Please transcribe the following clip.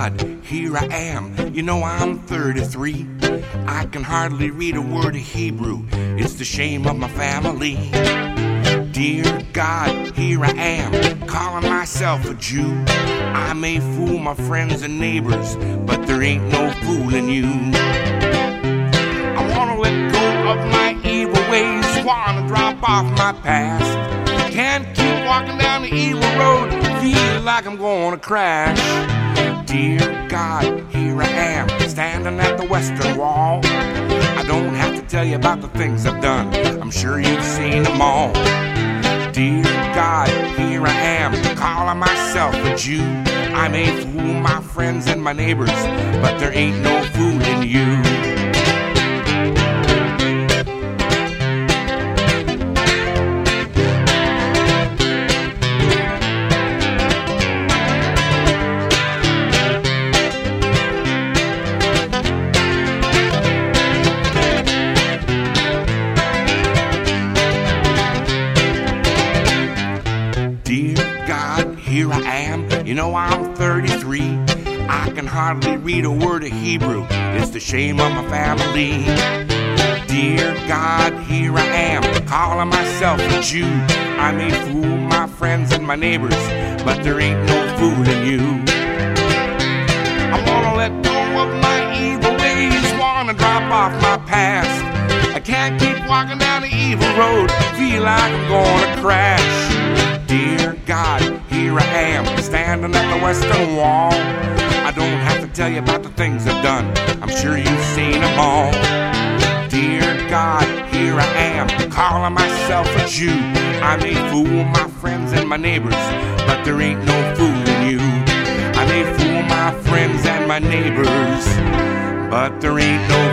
God, here I am. You know I'm 33. I can hardly read a word of Hebrew. It's the shame of my family. Dear God, here I am, calling myself a Jew. I may fool my friends and neighbors, but there ain't no fooling you. I wanna let go of my evil ways, wanna drop off my past. Can't keep walking down the evil road, feel like I'm gonna crash. Dear God, here I am, standing at the Western Wall. I don't have to tell you about the things I've done, I'm sure you've seen them all. Dear God, here I am, calling myself a Jew. I may fool my friends and my neighbors, but there ain't no fooling you. Here I am, you know I'm 33. I can hardly read a word of Hebrew, it's the shame of my family. Dear God, here I am, calling myself a Jew. I may fool my friends and my neighbors, but there ain't no fooling you. I wanna let go of my evil ways, wanna drop off my past. I can't keep walking down the evil road, feel like I'm gonna crash. Dear God, here I am, standing at the Western Wall. I don't have to tell you about the things I've done, I'm sure you've seen them all. Dear God, here I am, calling myself a Jew. I may fool my friends and my neighbors, but there ain't no fooling you. I may fool my friends and my neighbors, but there ain't no